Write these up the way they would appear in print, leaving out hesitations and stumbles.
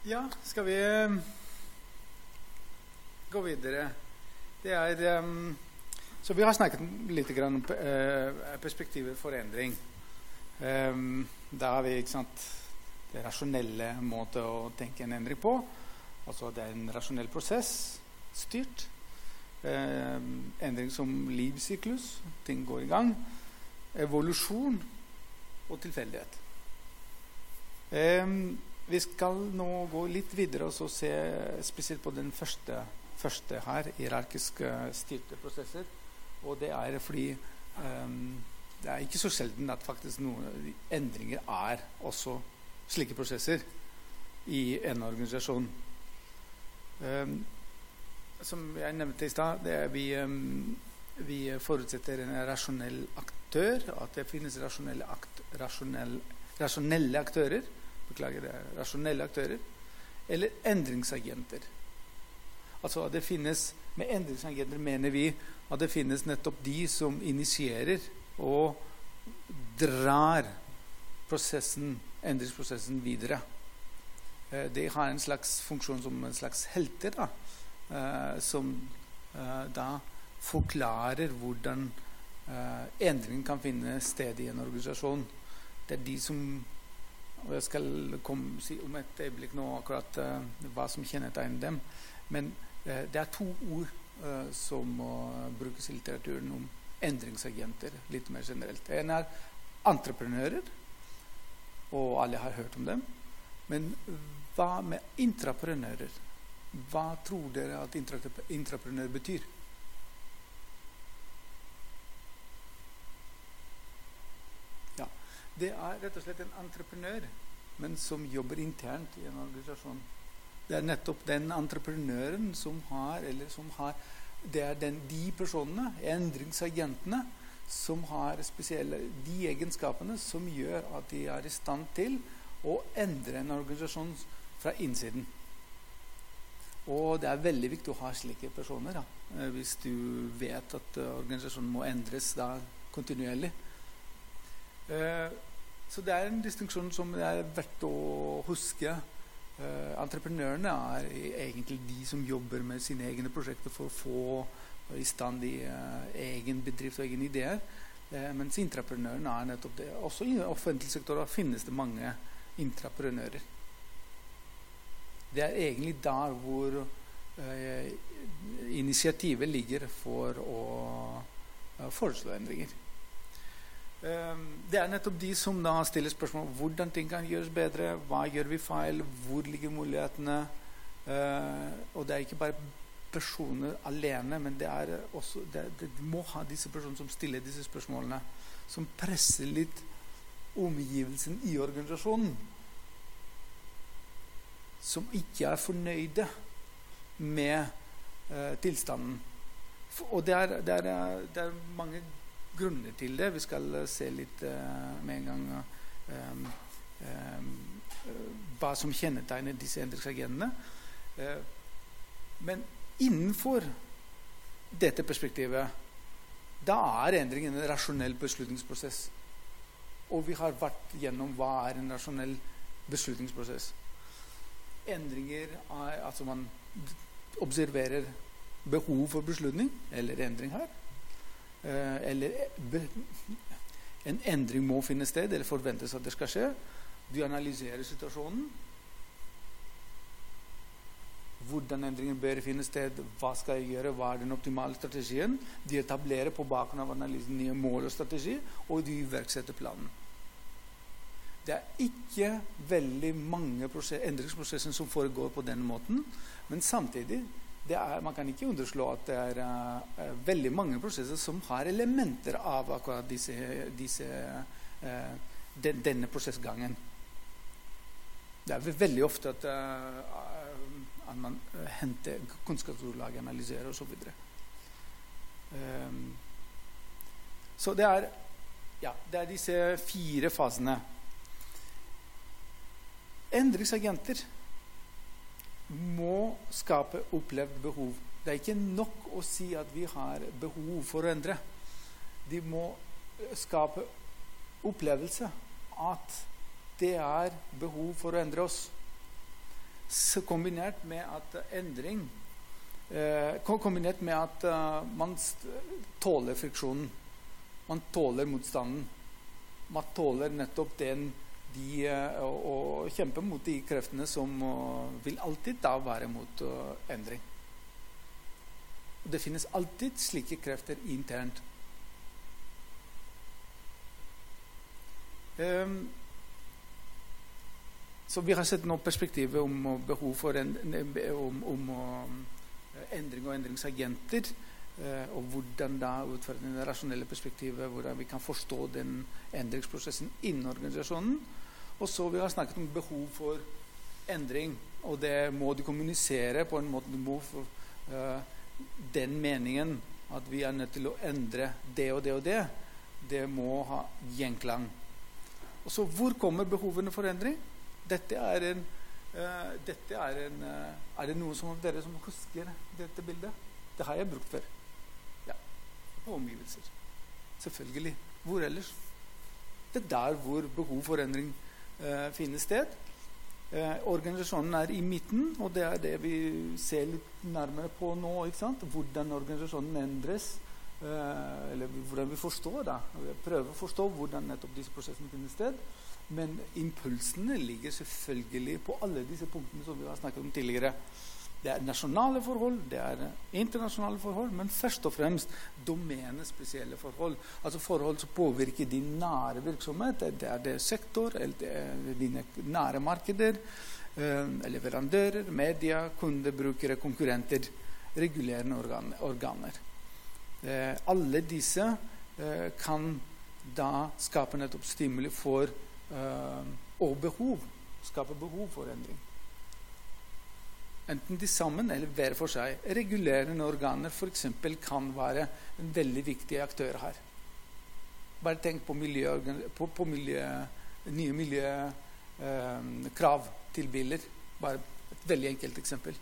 Ja, skal vi gå videre? Så vi har snakket litt grann om perspektivet for endring. Da har vi, ikke sant, det rasjonelle måte å tenke en endring på. Altså det er en rasjonell prosess, styrt. Endring som livssyklus, ting går i gang. Evolusjon og tilfeldighet. Vi skal nå gå litt videre og så se spesielt på den første her, hierarkisk styrte prosesser. Og det er fordi det er ikke så sjelden at faktisk noen endringer er også slike prosesser i en organisasjon. Som jeg nevnte i sted, det er vi forutsetter en rasjonell aktør, at det finnes rasjonelle aktører, rasjonelle aktører, eller endringsagenter. Altså at det finnes, med endringsagenter mener vi at det finnes nettopp de som initierer og drar endringsprosessen videre. De har en slags funksjon som en slags helter da, som da forklarer hvordan endringen kan finne sted i en organisasjon. Det er de som, og jeg skal si om et øyeblikk nå akkurat hva som kjennetegner dem, men det er to ord som brukes i litteraturen om endringsagenter, litt mer generelt. En er entreprenører, og alle har hørt om dem. Men hva med intraprenører? Hva tror dere at intraprenør betyr? Ja, det er rett og slett en entreprenør, men som jobber internt i en organisasjon. Det er nettopp den entreprenøren som har, det er de personene, endringsagentene, som har spesielle de egenskapene som gjør at de er i stand til å endre en organisasjon fra innsiden. Og det er veldig viktig å ha slike personer da, hvis du vet at organisasjonen må endres da kontinuerlig. Så det er en distinksjon som det er verdt å huske. Entreprenørene er egentlig de som jobber med sine egne prosjekter for å få i stand i egen bedrift og egen ideer, mens intraprenørene er nettopp det. Også i offentlig sektor finnes det mange intraprenører. Det er egentlig der hvor initiativet ligger for å foreslå endringer. Det er nettopp de som da stiller spørsmål om hvordan ting kan gjøres bedre, hva gjør vi feil, hvor ligger mulighetene, og det er ikke bare personer alene, men det er også, det må ha disse personene som stiller disse spørsmålene, som presser litt omgivelsen i organisasjonen, som ikke er fornøyde med tilstanden. Og det er mange grunner til det. Vi skal se litt med en gang hva som kjennetegner disse endringsagentene. Men innenfor dette perspektivet, da er endringen en rasjonell beslutningsprosess. Og vi har vært gjennom hva er en rasjonell beslutningsprosess. Endringer er, altså man observerer behov for beslutning, eller endring her, eller en endring må finne sted, eller forventes at det skal skje. Du analyserer situasjonen, hvordan endringen bør finne sted, hva skal jeg gjøre, hva er den optimale strategien. De etablerer på bakgrunn av analysen nye mål og strategi, og de iverksetter planen. Det er ikke veldig mange endringsprosesser som foregår på den måten, men samtidig man kan ikke underslå at det er veldig mange prosesser som har elementer av akkurat denne prosessgangen. Det er veldig ofte at man henter kunnskapsgrunnlag, analyserer og så videre. Så det er disse 4 fasene. Endringsagenter må skape opplevd behov. Det er ikke nok å si at vi har behov for å endre. De må skape opplevelse at det er behov for å endre oss. kombinert med at endring kombinert med at man tåler friksjonen, man tåler motstanden, man tåler nettopp å kjempe mot de kreftene som vil alltid da være mot endring. Det finnes alltid slike krefter internt. Så vi har sett noe perspektiv om behov for endring og endringsagenter, og hvordan da ut fra det rasjonelle perspektivet, hvordan vi kan forstå den endringsprosessen innen organisasjonen. Og så vi har snakket om behov for endring, og det må de kommunisere på en måte, den meningen at vi er nødt til å endre det og det og det, det må ha gjenklang. Og så hvor kommer behovene for endring? Er det noen av dere som husker dette bildet? Det har jeg brukt før. Ja, på omgivelser. Selvfølgelig. Hvor ellers? Det der hvor behov for endring finner sted. Organisasjonen er i midten, og det er det vi ser litt nærmere på nå, ikke sant? Hvordan organisasjonen endres, eller hvordan vi forstår det. Vi prøver å forstå hvordan nettopp disse prosessene finner sted. Men impulsene ligger selvfølgelig på alle disse punktene som vi har snakket om tidligere. Det er nasjonale forhold, det er internasjonale forhold, men først og fremst domene-spesielle forhold. Altså forhold som påvirker din nære virksomhet, det er det sektor, eller det er dine nære markeder, leverandører, media, kunder, brukere, konkurrenter, regulerende organer. Alle disse kan da skape nettopp stimuli for og skape behov for endring. Enten de sammen eller hver for seg. Regulerende organer for eksempel kan være en veldig viktig aktør her. Bare tenk på nye miljøkrav til biler. Bare et veldig enkelt eksempel.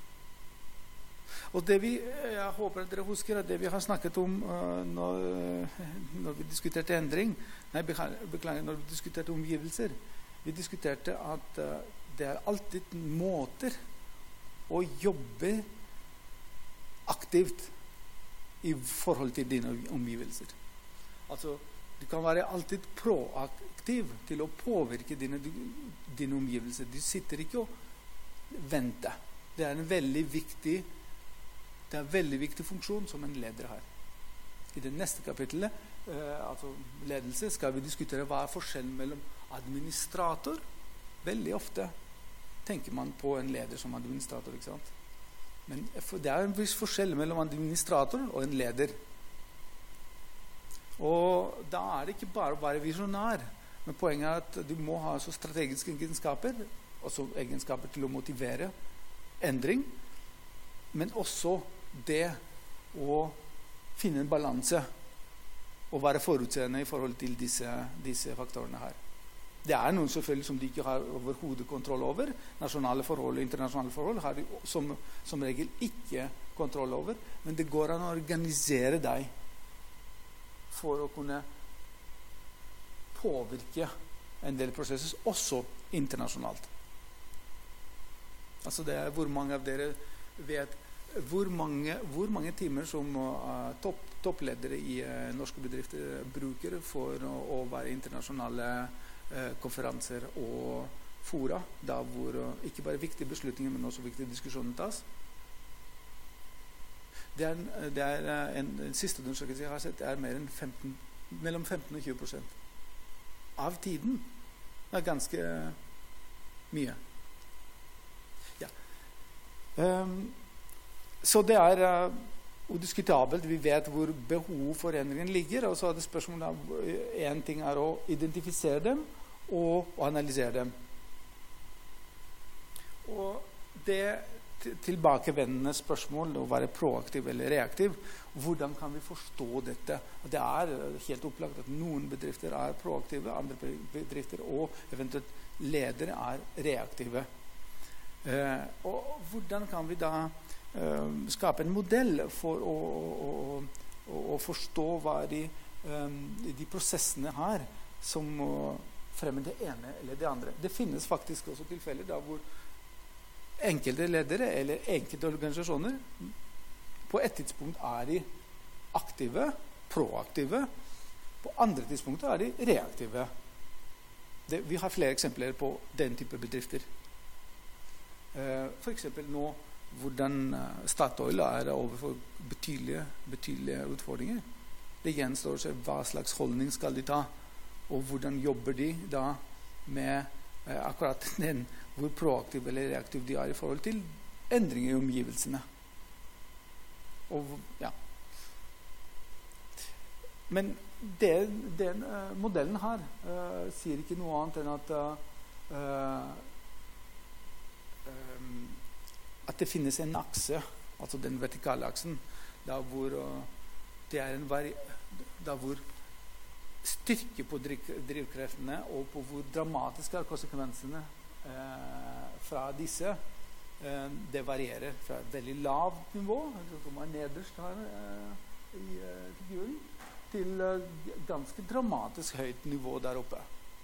Og det jeg håper at dere husker, at det vi har snakket om når vi diskuterte endring, beklager, når vi diskuterte omgivelser, vi diskuterte at det er alltid måter å jobbe aktivt i forhold til dine omgivelser. Altså, du kan være alltid proaktiv til å påvirke dine omgivelser. Du sitter ikke og venter. Det er en veldig viktig funksjon som en leder har. I det neste kapittelet, altså ledelse, skal vi diskutere hva er forskjellen mellom administrator. Veldig ofte tenker man på en leder som administrator, ikke sant? Men det er en viss forskjell mellom administrator og en leder. Og da er det ikke bare å være visjonær, men poenget er at du må ha så strategiske egenskaper, også egenskaper til å motivere endring, men også det å finne en balanse og være forutseende i forhold til disse faktorene her. Det er noen selvfølgelig som de ikke har overhodet kontroll over. Nasjonale forhold og internasjonale forhold har de som regel ikke kontroll over, men det går an å organisere deg for å kunne påvirke en del prosesser, også internasjonalt. Altså det er hvor mange av dere vet hvor mange timer som toppledere i norske bedrifter bruker for å være internasjonale konferanser og fora, da hvor ikke bare viktige beslutninger, men også viktige diskusjoner tas. Det er en siste undersøkelse jeg har sett, er mellom 15 og 20% av tiden. Det er ganske mye. Ja. Så det er udiskutabelt. Vi vet hvor behov for endringen ligger, og så er det spørsmålet om en ting er å identifisere dem og analysere dem. Og det tilbakevendende spørsmål å være proaktiv eller reaktiv, hvordan kan vi forstå dette? Det er helt opplagt at noen bedrifter er proaktive, andre bedrifter og eventuelt ledere er reaktive. Og hvordan kan vi da skape en modell for å forstå hva de prosessene her som fremmer det ene eller det andre. Det finnes faktisk også tilfeller da hvor enkelte ledere eller enkelte organisasjoner på et tidspunkt de aktive, proaktive. På andre tidspunkter de reaktive. Vi har flere eksempler på den type bedrifter. For eksempel nå, hvordan Statoil overfor betydelige utfordringer. Det gjenstår seg hva slags holdning skal de ta, og hvordan jobber de da med akkurat den, hvor proaktiv eller reaktiv de i forhold til endringer i omgivelsene. Og, ja. Men den modellen her sier ikke noe annet enn at det finnes en akse, altså den vertikale aksen, der hvor hvor styrke på drivkreftene og på hvor dramatiske konsekvensene fra disse det varierer fra et veldig lavt nivå, som nederst her i figuren, til ganske dramatisk høyt nivå der oppe.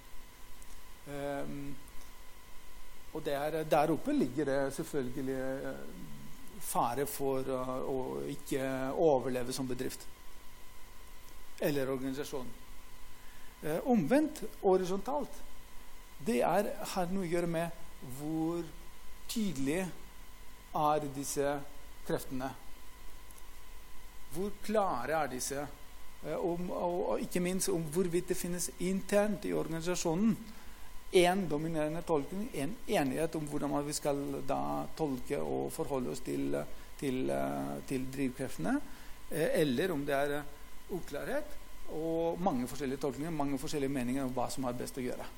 Og der oppe ligger det selvfølgelig fare for å ikke overleve som bedrift eller organisasjon. Omvendt, horisontalt, det har noe å gjøre med hvor tydelige disse kreftene. Hvor klare disse, og ikke minst om hvorvidt det finnes internt i organisasjonen en dominerende tolkning, en enighet om hvordan vi skal da tolke og forholde oss til drivkreftene, eller om det uklarhet og mange forskjellige tolkninger, mange forskjellige meninger om hva som best å gjøre.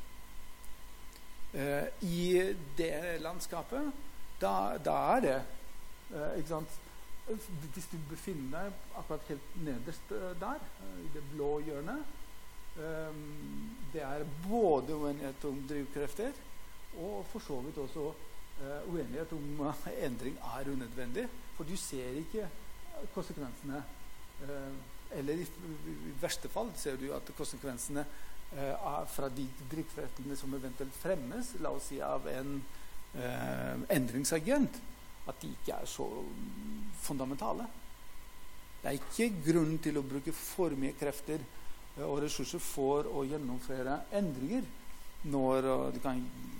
I det landskapet, da det, ikke sant, hvis du befinner deg akkurat helt nederst der, i det blå hjørnet, det både uenighet om drivkrefter og for så vidt også uenighet om endring unødvendig, for du ser ikke konsekvensene, eller i verste fall ser du at konsekvensene fra de drivkreftene som eventuelt fremmes, la oss si av en endringsagent, at de ikke så fundamentale. Det ikke grunn til å bruke for mye krefter og ressurser for å gjennomføre endringer når de kan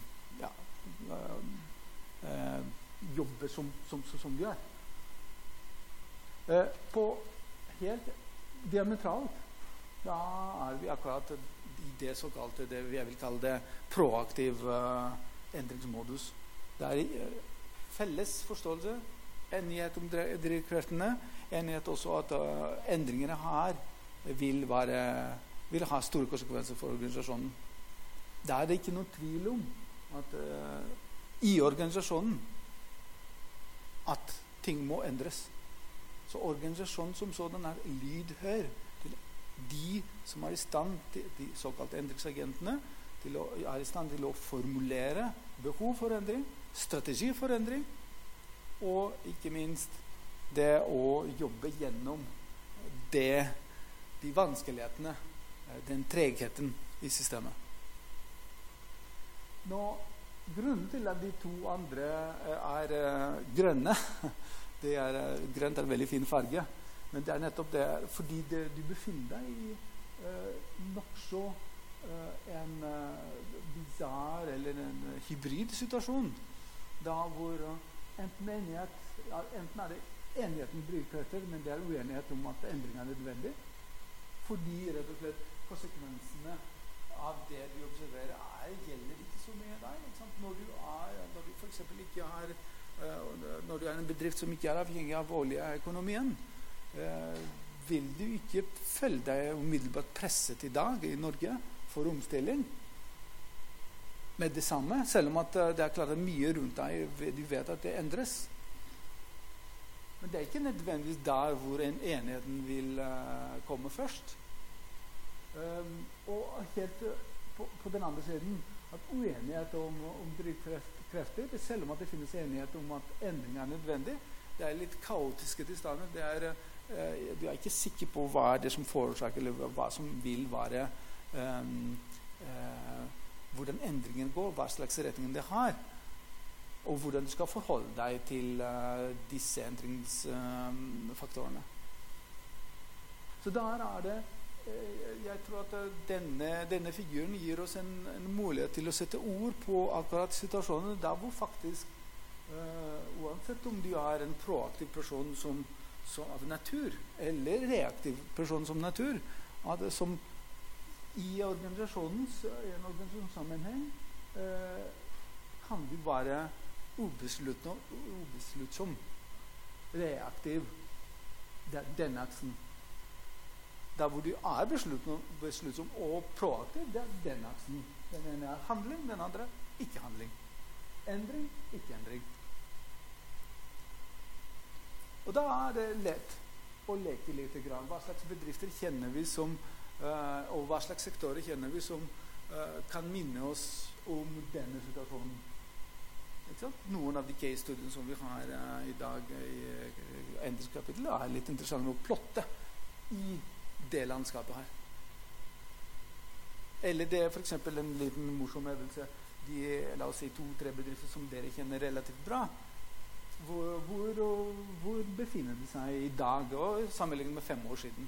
jobbe som de på helt diametralt, da vi akkurat i det såkalte, det jeg vil kalle det proaktiv endringsmodus. Det felles forståelse, enighet om drivkreftene, enighet også at endringene her vil ha store konsekvenser for organisasjonen. Da det ikke noe tvil om at i organisasjonen at ting må endres. Så organisasjonen som sådan lydhør til de som i stand til, de såkalte endringsagentene, i stand til å formulere behov for endring, strategi for endring, og ikke minst det å jobbe gjennom de vanskelighetene, den tregheten i systemet. Nå, grunnen til at de to andre grønne, grønt en veldig fin farge, men det nettopp det, fordi du befinner deg i nok så en bizarr eller en hybrid situasjon, da hvor enten det enigheten drivkrefter, men det uenighet om at endring nødvendig, fordi rett og slett konsekvensene av det du observerer gjelder ikke så mye deg. Ikke sant? Når du for eksempel ikke når du en bedrift som ikke avhengig av oljeøkonomien, vil du ikke føle deg umiddelbart presset i dag i Norge for omstilling med det samme, selv om at det klart mye rundt deg, du vet at det endres. Men det ikke nødvendigvis der hvor en enigheten vil komme først. Og helt på den andre siden, at uenighet om drivkrefter, selv om at det finnes enighet om at endring nødvendig, det litt kaotiske tilstander. Du ikke sikker på hva det som forårsaker, eller hva som vil være hvordan endringen går, hva slags retning det har. og hvordan du skal forholde deg til disse endringsfaktorene. Så der det jeg tror at denne figuren gir oss en mulighet til å sette ord på akkurat situasjonen der hvor faktisk uansett om du en proaktiv person som av natur eller reaktiv person som natur at som i en organisasjonssammenheng kan du være ubesluttsom reaktiv den aksen. Der hvor du besluttsom og proaktiv, det den aksen. Den ene handling, den andre ikke handling. Endring, ikke endring. Og da det lett å leke litt grann. Hva slags bedrifter kjenner vi som, og hva slags sektorer kjenner vi som kan minne oss om denne situasjonen. Ikke sant? Noen av de case-studiene som vi har i dag i endringskapitlet litt interessant å plotte i det landskapet her. Eller det for eksempel en liten morsom øvelse. La oss si 2-3 bedrifter som dere kjenner relativt bra. Hvor befinner de seg i dag og sammenlignet med 5 år siden?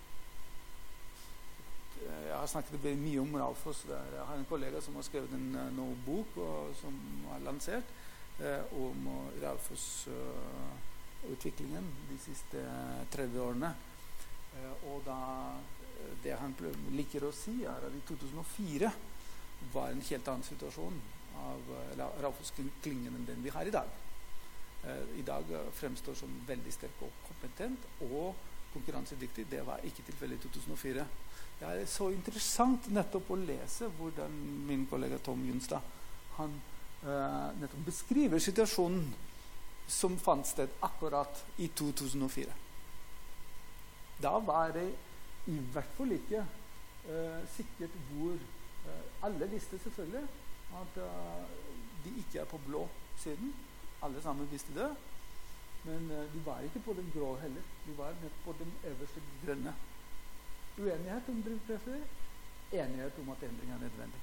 Jeg har snakket mye om Raufoss. Jeg har en kollega som har skrevet en bok som har lansert om Raufoss-utviklingen de siste 30 årene. Og det han liker å si at i 2004 var en helt annen situasjon av Raufoss-klyngen enn den vi har i dag. I dag fremstår som veldig sterk og kompetent og konkurransedyktig. Det var ikke tilfellet i 2004. Det så interessant nettopp å lese hvordan min kollega Tom Junstad han nettopp beskriver situasjonen som fant sted akkurat i 2004. Da var det i hvert fall ikke sikkert hvor alle visste selvfølgelig at de ikke på blå siden. Alle sammen visste det, men de var ikke på den grå heller. De var nede på den øverste grønne. Uenighet om drivkrefter, enighet om at endring nødvendig.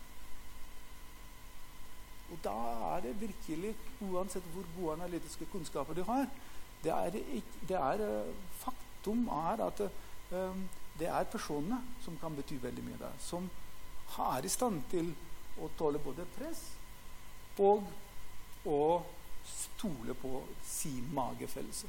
Og da det virkelig, uansett hvor gode analytiske kunnskaper du har, faktum at det personene som kan bety veldig mye der, som i stand til å tåle både press og stole på sin magefølelse.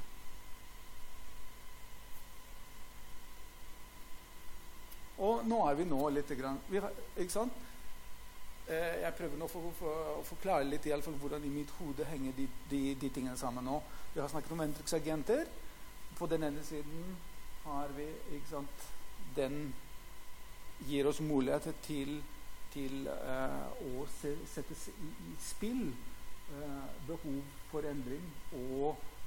Og nå vi nå litt grann, ikke sant? Jeg prøver nå å forklare litt i alle fall hvordan i mitt hode henger de tingene sammen nå. Vi har snakket om endringsagenter. På den ene siden har vi, ikke sant, den gir oss mulighet til å sette i spill behov for endring og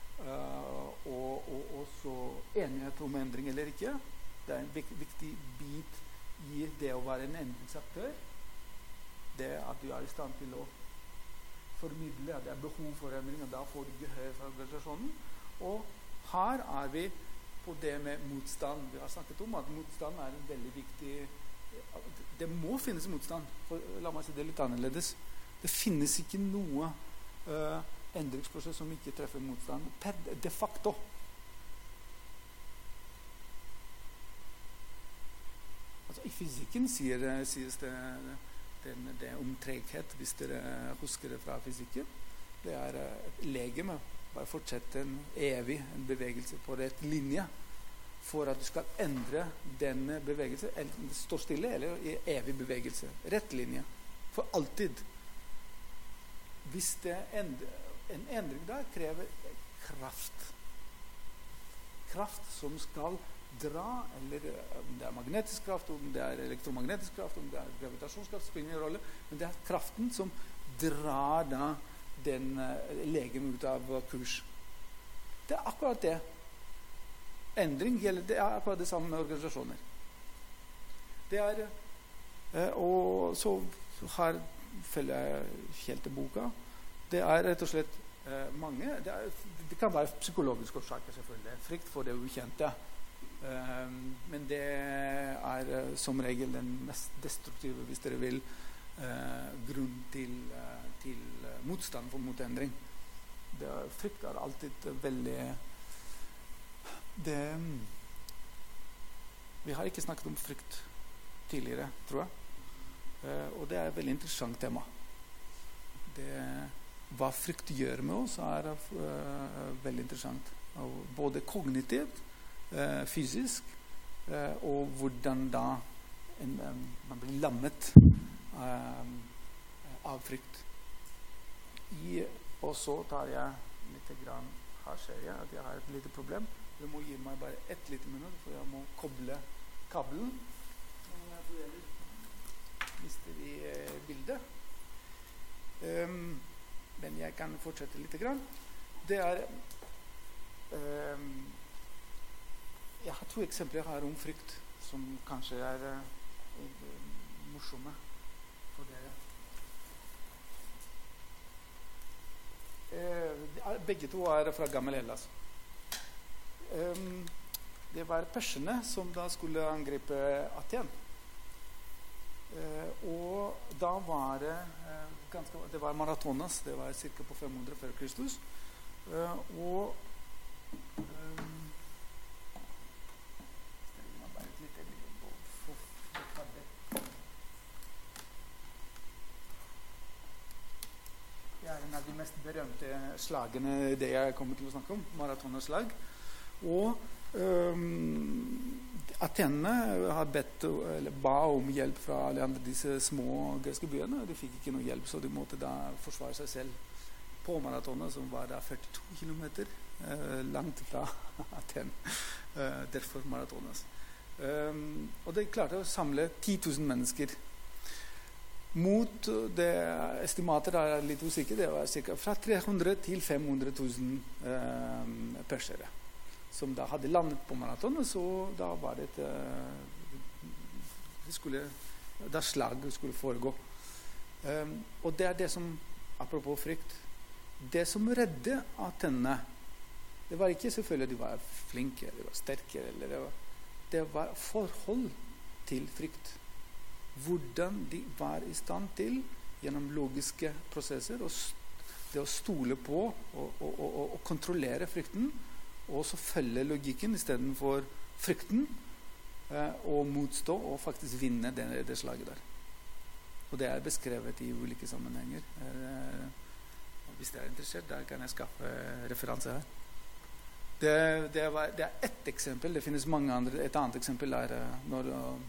så enighet om endring eller ikke. Det en viktig bit i det å være en endringsaktør. Det at du i stand til å formidle at det behov for endring, og da får du gehør fra organisasjonen. Og her vi på det med motstand. Vi har snakket om at motstand en veldig viktig... Det må finnes motstand. For, la meg si det litt annerledes. Det finnes ikke noe endringsprosess som ikke treffer motstand. De facto. Altså, i fysikken sies det om treghet, hvis dere husker det fra fysikken. Det et legeme. Bare fortsette en bevegelse på rett linje for at du skal endre denne bevegelse, enten det står stille eller i evig bevegelse. Rett linje. For alltid. Hvis en endring der krever kraft. Kraft som skal dra, eller om det magnetisk kraft, om det elektromagnetisk kraft, om det gravitasjonskraft, spiller ingen rolle, men det kraften som drar da den legen ut av kurs. Det akkurat det. Endring gjelder, det akkurat det samme med organisasjoner. Det og så her følger jeg helt til boka. Det rett og slett mange, det kan være psykologiske årsaker selvfølgelig, frykt for det ukjente. Men det som regel den mest destruktive, hvis dere vil, grunn til til motstand mot endring. Frykt alltid veldig vi har ikke snakket om frykt tidligere, tror jeg. Og det et veldig interessant tema. Hva frykt gjør med oss veldig interessant. Både kognitivt, fysisk, og hvordan da man blir lammet av frykt. Og så tar jeg litt grann, her ser jeg at jeg har et lite problem. Du må gi meg bare ett lite minutt, for jeg må koble kabelen. Mister vi bildet. Men jeg kan fortsette litt grann. Jeg har 2 eksempler her om frykt, som kanskje morsomme for dere. Begge 2 fra gammel Hellas. Det var perserne som da skulle angripe Aten. Og da var det var Maratonas, det var cirka på 500 før Kristus. Og en av de mest berømte slagene det jeg kommer til å snakke om, Maratonaslag. Og Atenene ba om hjelp fra alle andre disse små greske byene. De fikk ikke noe hjelp, så de måtte da forsvare seg selv på Maratona, som var da 42 kilometer langt fra Aten. Derfor Maratonas. Og de klarte å samle 10 000 mennesker. Mot det estimatet litt usikker, det var cirka fra 300 til 500 000 persere som da hadde landet på Maratonet, så da var det da slaget skulle foregå. Og det det som, apropos frykt, det som redde Atenene, det var ikke selvfølgelig de var flinke, de var sterke, det var forhold til frykt. Hvordan de var i stand til, gjennom logiske prosesser, det å stole på og kontrollere frykten, og så følge logikken i stedet for frykten, og motstå og faktisk vinne det slaget der. Og det beskrevet i ulike sammenhenger. Hvis dere interessert, da kan jeg skaffe referanse her. Det ett eksempel, det finnes mange andre. Et annet eksempel når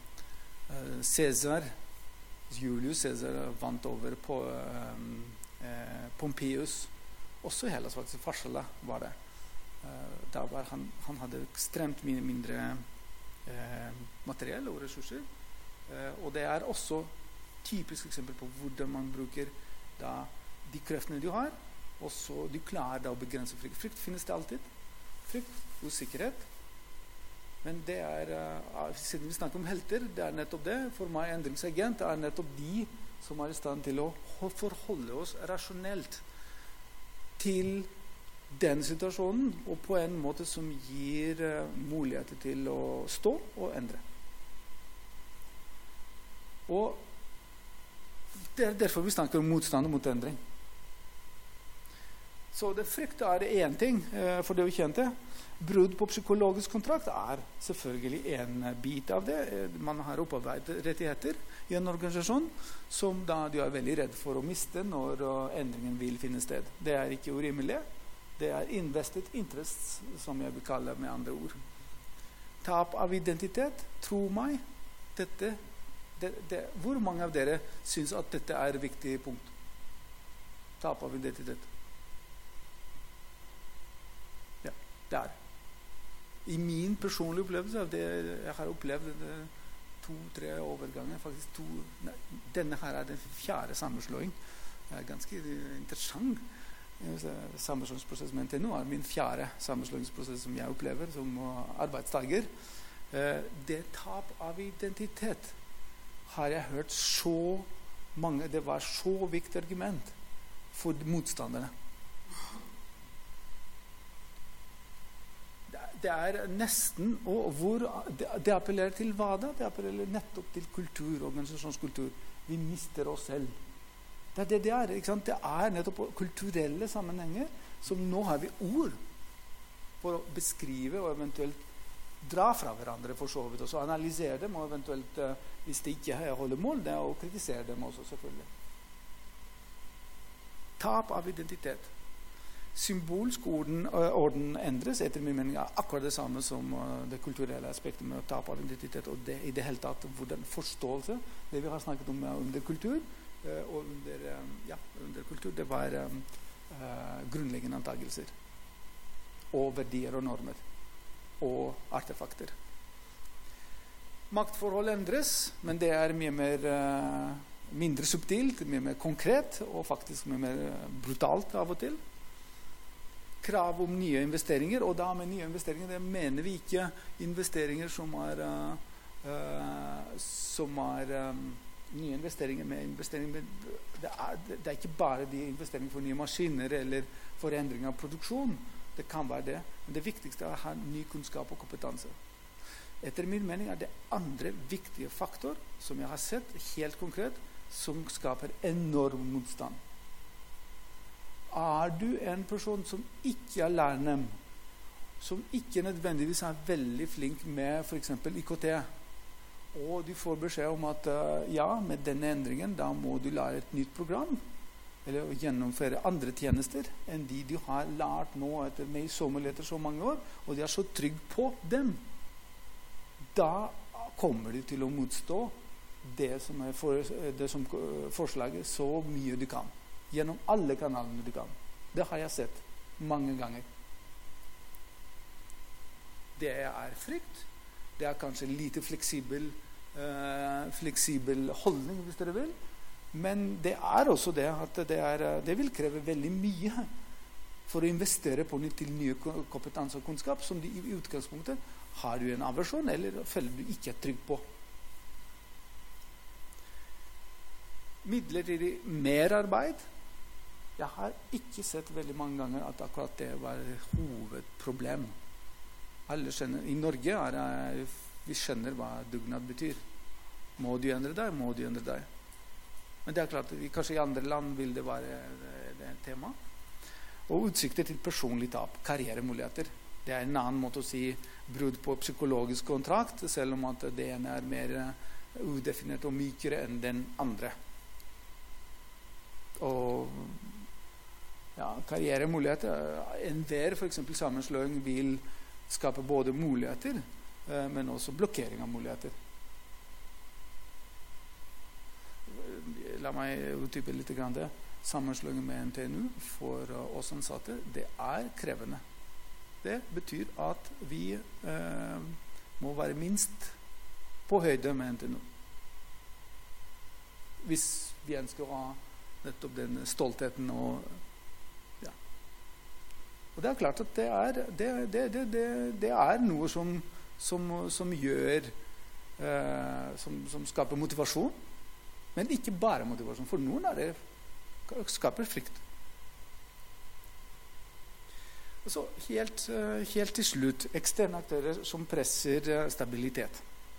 Julius Caesar vant over på Pompeius, også Hellas faktisk, Farsala var det. Da var han hadde ekstremt mindre materiell og ressurser, og det også typisk eksempel på hvordan man bruker da de kreftene du har, og så du klarer da å begrense frykt. Frykt finnes det alltid. Frykt, usikkerhet. Men det siden vi snakker om helter, det nettopp det. For meg endringsagent nettopp de som i stand til å forholde oss rasjonelt til den situasjonen, og på en måte som gir muligheter til å stå og endre. Og det derfor vi snakker om motstand mot endring. Så det frykt en ting, for det vi kjente. Brudd på psykologisk kontrakt selvfølgelig en bit av det. Man har opparbeidet rettigheter i en organisasjon som da du veldig redd for å miste når endringen vil finne sted. Det ikke urimelig. Det invested interest, som jeg vil kalle med andre ord. Tap av identitet, tro meg, hvor mange av dere synes at dette et viktig punkt? Tap av identitet. Ja, det I min personlige opplevelse, jeg har opplevd 2-3 overganger, faktisk denne her den 4. sammenslåing. Det ganske interessant. Sammenslåingsprosess med NTNU min 4. sammenslåingsprosess som jeg opplever som arbeidstager. Det tap av identitet har jeg hørt så mange, det var så viktig argument for motstanderne. Det nesten, og det appellerer til hva da? Det appellerer nettopp til kultur, organisasjonskultur. Vi mister oss selv. Det er ikke sant? Det nettopp kulturelle sammenhenger som nå har vi ord for å beskrive og eventuelt dra fra hverandre for så vidt, og så analysere dem, og eventuelt, hvis det ikke holder mål, det å kritisere dem også, selvfølgelig. Tap av identitet. Symbolsk orden endres etter min mening akkurat det samme som det kulturelle aspektet med å tape av identitet, og det i det hele tatt hvordan forståelse, det vi har snakket om under kultur, og under kultur, det var grunnleggende antagelser og verdier og normer og artefakter. Maktforhold endres, men det mindre subtilt, mye mer konkret og faktisk mye mer brutalt av og til. Krav om nye investeringer, og da med nye investeringer det mener vi ikke investeringer som nye investeringer med investeringer. Det er ikke bare de investeringer for nye maskiner eller for endring av produksjon. Det kan være det, men det viktigste å ha ny kunnskap og kompetanse. Etter min mening det andre viktige faktor som jeg har sett helt konkret, som skaper enorm motstand. Du en person som ikke lærende, som ikke nødvendigvis veldig flink med for eksempel IKT, og du får beskjed om at med denne endringen da må du lære et nytt program eller gjennomføre andre tjenester enn de du har lært nå etter så mange år, og de så trygg på dem. Da kommer du til å motstå det som forslaget så mye du kan. Gjennom alle kanalene du kan. Det har jeg sett mange ganger. Det frykt. Det kanskje lite fleksibel holdning, hvis dere vil. Men det også det at det vil kreve veldig mye for å investere på til nye kompetanse og kunnskap som de i utgangspunktet har du en aversjon eller føler du ikke trygg på. Midlertidig merarbeid. Jeg har ikke sett veldig mange ganger at akkurat det var hovedproblem. Alle skjønner, i Norge vi skjønner hva dugnad betyr. Må du endre deg, må du endre deg. Men det klart, kanskje i andre land vil det være det tema. Og utsikter til personlig tap, karrieremuligheter. Det en annen måte å si brudd på psykologisk kontrakt, selv om at det ene mer udefinert og mykere enn den andre. Og karrieremuligheter, enhver for eksempel sammenslåing vil skape både muligheter, men også blokkering av muligheter. La meg utdype litt grann det. Sammenslåingen med NTNU for oss ansatte, det krevende. Det betyr at vi må være minst på høyde med NTNU. Hvis vi ønsker å ha nettopp den stoltheten og Og det klart at det noe som gjør som skaper motivasjon. Men ikke bare motivasjon. For noen det skaper frykt. Så helt til slutt, eksterne aktører som presser stabilitet.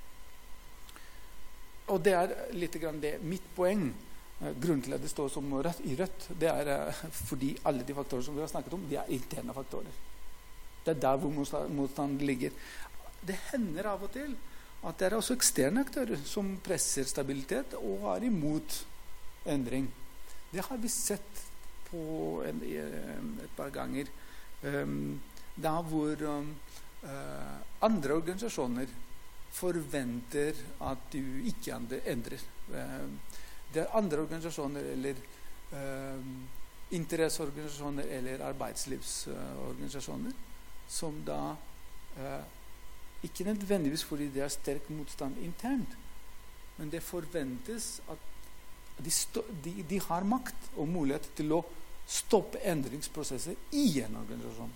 Og det litt grann det mitt poeng. Grunnen til at det står som i rødt, det fordi alle de faktorer som vi har snakket om, de interne faktorer. Det der hvor motstand ligger. Det hender av og til at det også eksterne aktører som presser stabilitet og imot endring. Det har vi sett på et par ganger. Da hvor andre organisasjoner forventer at du ikke endrer. Det andre organisasjoner eller interesseorganisasjoner eller arbeidslivsorganisasjoner som da ikke nødvendigvis fordi det sterk motstand internt, men det forventes at de har makt og mulighet til å stoppe endringsprosesser i en organisasjon.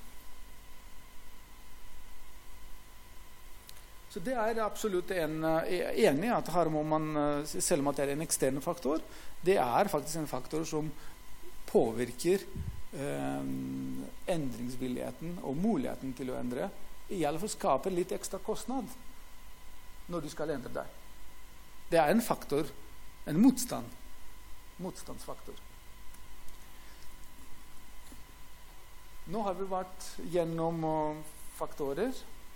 Så det absolutt enig i at her må man, selv om at det en ekstern faktor, det faktisk en faktor som påvirker endringsvilligheten og muligheten til å endre, i alle fall skaper litt ekstra kostnad når du skal endre deg. Det en faktor, en motstandsfaktor. Nå har vi vært gjennom faktorer,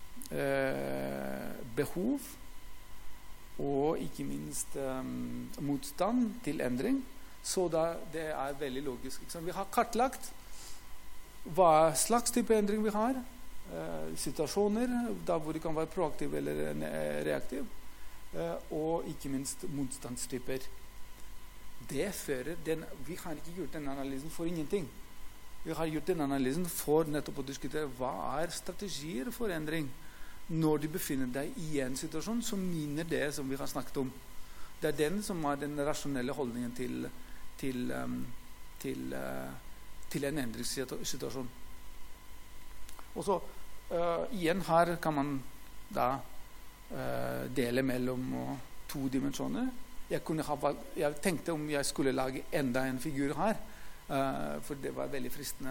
behov og ikke minst motstand til endring. Så det er veldig logisk. Vi har kartlagt hva slags type endring vi har, situasjoner der hvor det kan være proaktiv eller reaktiv, og ikke minst motstandstyper. Det fører vi har ikke gjort denne analysen for ingenting. Vi har gjort denne analysen for nettopp å diskutere hva er strategier for endring når de befinner deg i en situasjon som minner det som vi har snakket om. Det er den som er den rasjonelle holdningen til en endringssituasjon. Og så igjen her kan man da dele mellom to dimensjoner. Jeg tenkte om jeg skulle lage enda en figur her, for det var veldig fristende.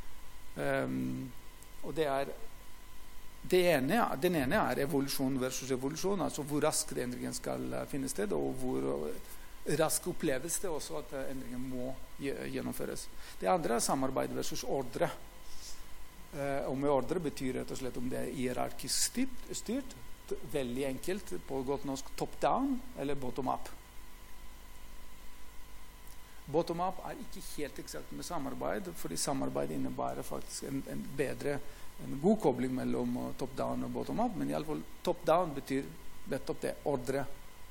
Og den ene er evolusjon versus revolusjon, altså hvor raskt endringen skal finne sted, og hvor raskt oppleves det også at endringen må gjennomføres. Det andre er samarbeid versus ordre. Og med ordre betyr rett og slett om det er hierarkisk styrt, veldig enkelt, på godt norsk top-down eller bottom-up. Bottom-up er ikke helt eksakt med samarbeid, fordi samarbeid innebærer faktisk en god kobling mellom top-down og bottom-up, men i alle fall top-down betyr nettopp det, ordre.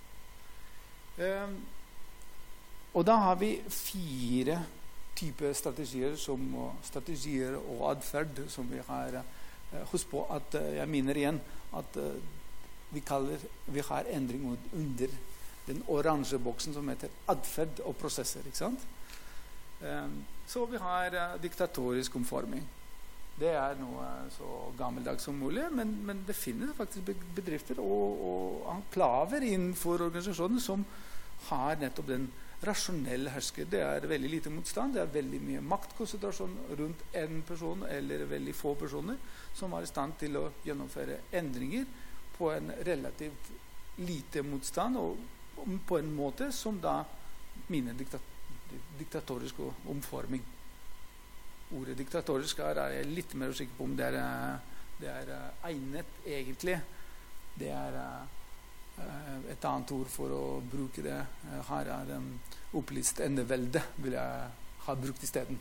Og da har vi 4 typer strategier, strategier og adferd som vi har. Husk på at jeg minner igjen at vi har endring under den oransje boksen som heter adferd og prosesser, ikke sant? Så vi har diktatorisk omforming. Det er noe så gammeldags som mulig, men det finnes faktisk bedrifter og enklaver innenfor organisasjonen som har nettopp den rasjonelle hersker. Det er veldig lite motstand, det er veldig mye maktkonsentrasjon rundt en person eller veldig få personer som er i stand til å gjennomføre endringer på en relativt lite motstand og på en måte som da minner diktatorisk omforming. Ordet diktatorisk er jeg litt mer usikker på om det er egnet egentlig. Det er et annet ord for å bruke det. Her er opplyst endevelde, vil jeg ha brukt i stedet.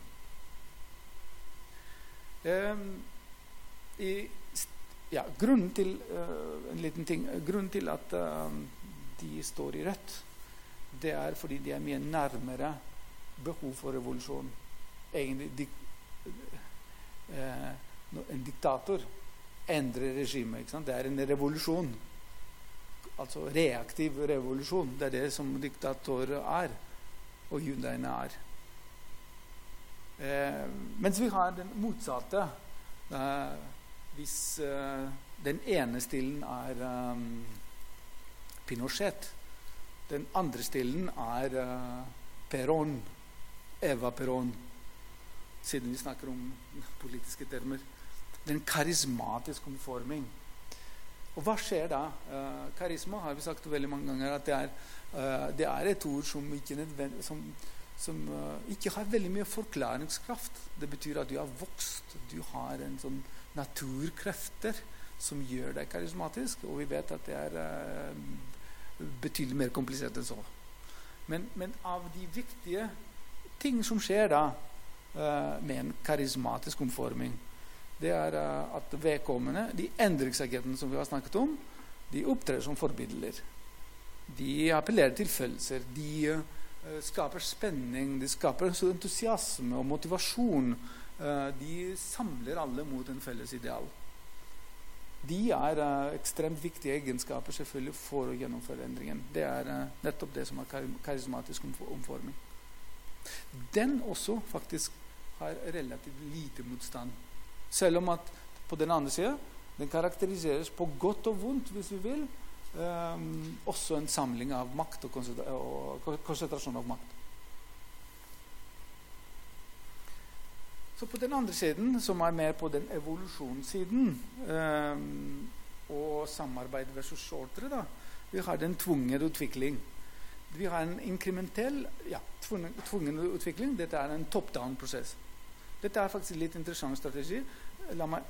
Grunnen til en liten ting, grunnen til at de står i rødt, det er fordi de er mye nærmere behov for revolusjon. Egentlig en diktator endrer regimet, ikke sant? Det er en revolusjon, altså reaktiv revolusjon. Det er det som diktator er, og jundaene er. Mens vi har den motsatte, hvis den ene stilen er Pinochet, den andre stilen er Perón, Eva Perón, siden vi snakker om politiske termer. Den karismatiske omforming. Og hva skjer da? Karisma har vi sagt veldig mange ganger at det er et ord som ikke har veldig mye forklaringskraft. Det betyr at du har vokst, du har en sånn naturkrefter som gjør deg karismatisk, og vi vet at det er betydelig mer komplisert enn så. Men av de viktige ting som skjer da med en karismatisk omforming, det er at vedkommende, de endringsagentene som vi har snakket om, de opptrer som forbilder. De appellerer til følelser, de skaper spenning, de skaper entusiasme og motivasjon. De samler alle mot en felles ideal. De er ekstremt viktige egenskaper selvfølgelig for å gjennomføre endringen. Det er nettopp det som er karismatisk omforming. Den også faktisk har relativt lite motstand. Selv om at på den andre siden, den karakteriseres på godt og vondt, hvis vi vil, også en samling av makt og konsentrasjon av makt. Så på den andre siden, som er mer på den evolusjonssiden, og samarbeid versus ordre, da, vi har den tvunget utvikling. Vi har en inkrementell, tvungen utvikling. Dette er en top-down-prosess. Dette faktisk en litt interessant strategi. La meg,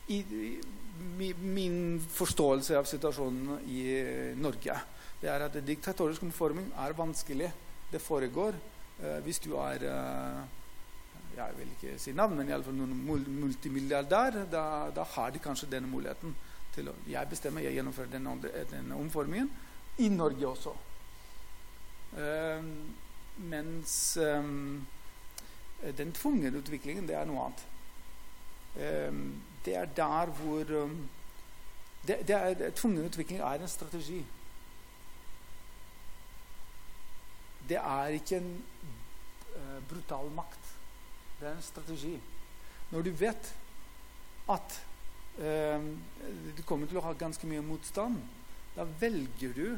min forståelse av situasjonen i Norge, det at diktatorisk omforming vanskelig. Det foregår hvis du jeg vil ikke si navn, men i alle fall noen multimilliardær, da har de kanskje denne muligheten til å, jeg bestemmer, jeg gjennomfører denne omformingen i Norge også. Mens den tvungne utviklingen, det noe annet. Det der hvor tvungen utvikling en strategi. Det ikke en brutal makt. Det en strategi. Når du vet at du kommer til å ha ganske mye motstand, da velger du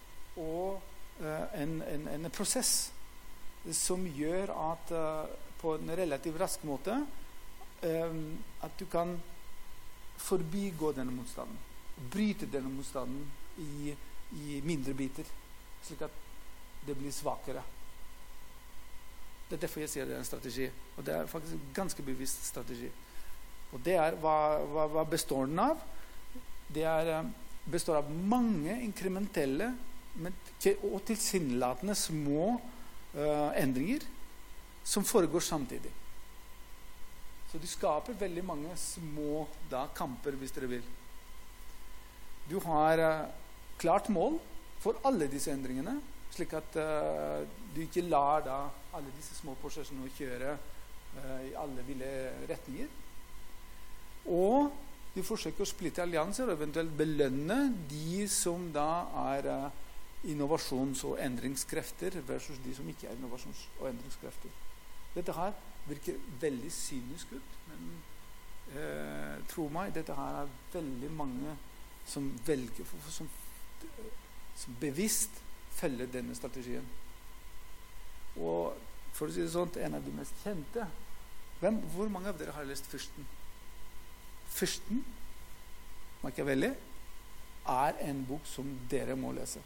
en prosess som gjør at på en relativt rask måte at du kan forbigå denne motstanden, bryte denne motstanden i mindre biter, slik at det blir svakere. Det derfor jeg sier det en strategi, og det faktisk en ganske bevisst strategi. Og det hva består den av? Det består av mange inkrementelle og tilsynelatende små endringer som foregår samtidig. Så du skaper veldig mange små kamper, hvis dere vil. Du har klart mål for alle disse endringene, slik at du ikke lar alle disse små prosessene å kjøre i alle ville retninger. Og du forsøker å splitte allianser og eventuelt belønne de som innovasjons- og endringskrefter versus de som ikke innovasjons- og endringskrefter. Dette her virker veldig cynisk ut, men tro meg, dette her veldig mange som velger, som bevisst følger denne strategien. Og for å si det sånn, en av de mest kjente, hvor mange av dere har lest Fyrsten? Fyrsten, Machiavelli, en bok som dere må lese.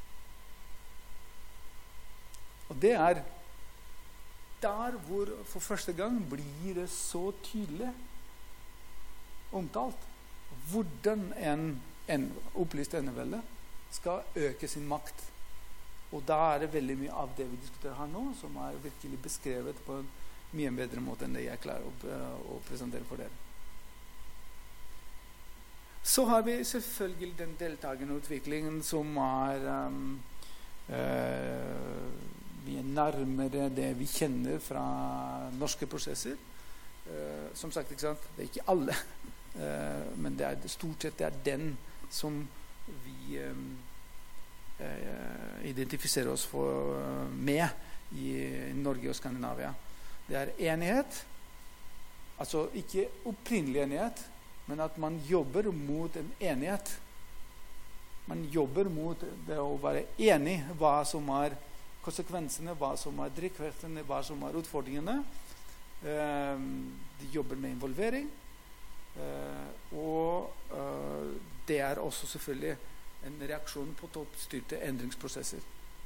Og det der hvor for første gang blir det så tydelig omtalt hvordan en opplyst enevelde skal øke sin makt. Og da det veldig mye av det vi diskuterer her nå, som virkelig beskrevet på en mye bedre måte enn det jeg klarer å presentere for dere. Så har vi selvfølgelig den deltagende utviklingen som vi nærmere det vi kjenner fra norske prosesser. Som sagt, ikke sant? Det ikke alle, men det stort sett den som vi identifiserer oss med i Norge og Skandinavia. Det enighet, altså ikke opprinnelig enighet, men at man jobber mot en enighet. Man jobber mot det å være enig hva som konsekvensene, hva som drivkreftene, hva som utfordringene. De jobber med involvering. Og det også selvfølgelig en reaksjon på toppstyrte endringsprosesser.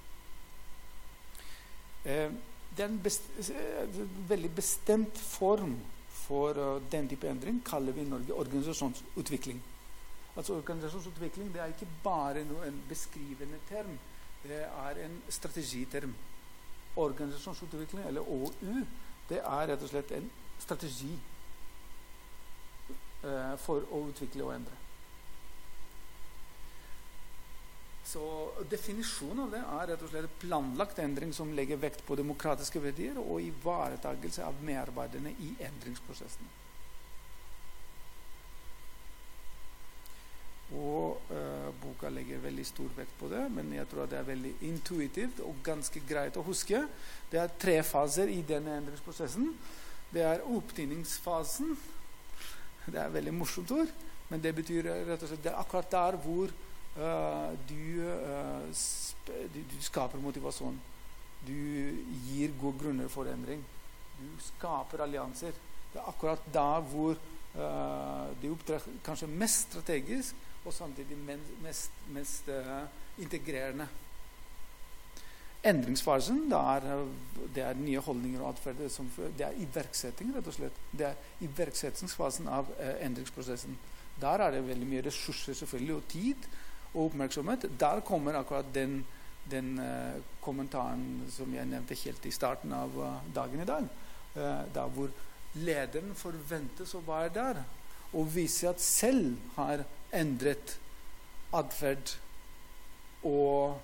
Det en veldig bestemt form for den type endring kaller vi i Norge organisasjonsutvikling. Altså organisasjonsutvikling, det ikke bare en beskrivende term, det en strategiterm. Organisasjonsutvikling, eller OU, det rett og slett en strategi for å utvikle og endre. Så definisjonen av det rett og slett planlagt endring som legger vekt på demokratiske verdier og ivaretagelse av medarbeiderne i endringsprosessene. Og boka legger veldig stor vekt på det, men jeg tror at det veldig intuitivt og ganske greit å huske. Det 3 faser i denne endringsprosessen. Det opptinningsfasen. Det veldig morsomt ord, men det betyr rett og slett det akkurat der hvor du skaper motivasjon. Du gir gode grunner for endring. Du skaper allianser. Det akkurat der hvor de opptrer kanskje mest strategisk og samtidig mest integrerende. Endringsfasen, det er nye holdninger og atferd. Det er iverksetting, rett og slett. Det er iverksettingsfasen av endringsprosessen. Der er det veldig mye ressurser selvfølgelig, og tid og oppmerksomhet. Der kommer akkurat den kommentaren som jeg nevnte helt i starten av dagen i dag. Der hvor lederen forventes å være der, og vise at selv har endret atferd og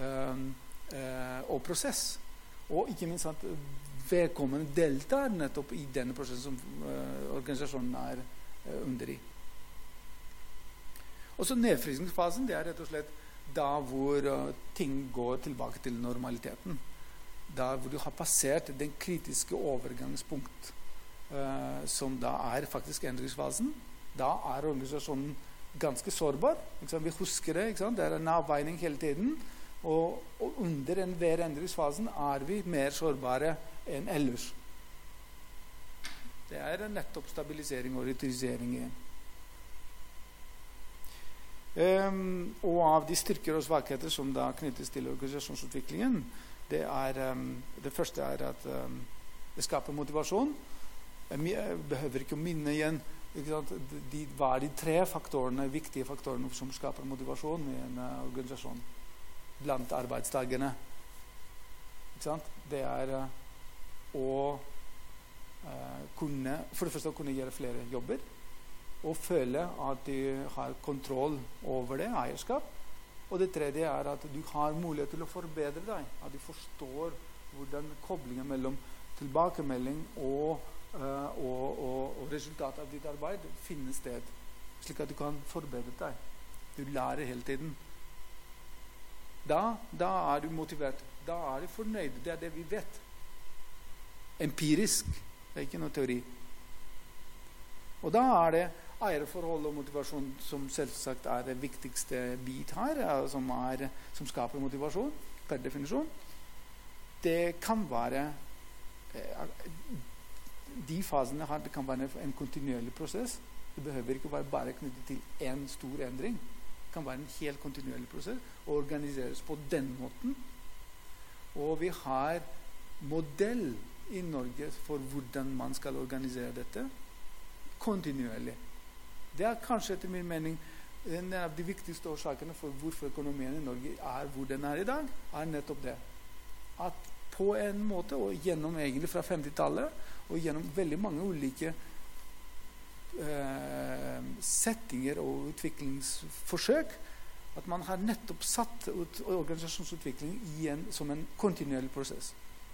prosess, og ikke minst at vedkommende deltar nettopp i denne prosessen som organisasjonen er under i. Og så nedfrysningsfasen, det er rett og slett da hvor ting går tilbake til normaliteten. Da hvor du har passert den kritiske overgangspunkt, som da er faktisk endringsfasen. Da er organisasjonen ganske sårbar. Vi husker det, ikke sant? Det er en avveining hele tiden. Og under enhver endringsfasen er vi mer sårbare enn ellers. Det er nettopp stabilisering og ritualisering igjen. Og av de styrker og svakheter som da knyttes til organisasjonsutviklingen, det første er at det skaper motivasjon. Jeg behøver ikke å minne igjen hva er de 3 viktige faktorene som skaper motivasjon i en organisasjon blant arbeidstakerne. Det er å for det første å kunne gjøre flere jobber, og føle at de har kontroll over det, eierskap. Og det tredje er at du har mulighet til å forbedre deg, at du forstår hvordan koblingen mellom tilbakemelding og resultatet av ditt arbeid finner sted, slik at du kan forbedre deg. Du lærer hele tiden. Da er du motivert. Da er du fornøyd. Det er det vi vet. Empirisk. Det er ikke noe teori. Og da er det eierforhold og motivasjon som selvsagt er det viktigste bit her, som skaper motivasjon, per definisjon. Det kan være de fasene her, det kan være en kontinuerlig prosess. Det behøver ikke være bare knyttet til en stor endring. Det kan være en helt kontinuerlig prosess og organiseres på den måten. Og vi har modell i Norge for hvordan man skal organisere dette kontinuerlig. Det er kanskje etter min mening en av de viktigste årsakene for hvorfor økonomien i Norge er hvor den er i dag, er nettopp det. At på en måte, og gjennom egentlig fra 50-tallet, og gjennom veldig mange ulike settinger og utviklingsforsøk, at man har nettopp satt organisasjonsutvikling som en kontinuerlig prosess.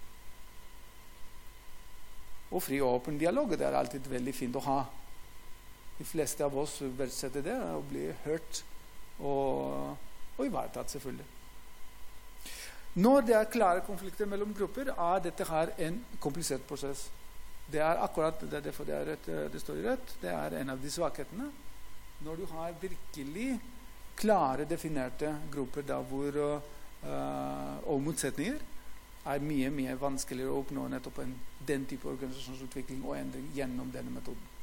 Og fri og åpen dialog, det er alltid veldig fint å ha. De fleste av oss verdsetter det, og blir hørt og ivaretatt selvfølgelig. Når det er klare konflikter mellom grupper, er dette her en komplisert prosess. Det er akkurat derfor det står i rødt. Det er en av de svakhetene. Når du har virkelig klare, definerte grupper der hvor og motsetninger, er mye vanskeligere å oppnå nettopp den type organisasjonsutvikling og endring gjennom denne metoden.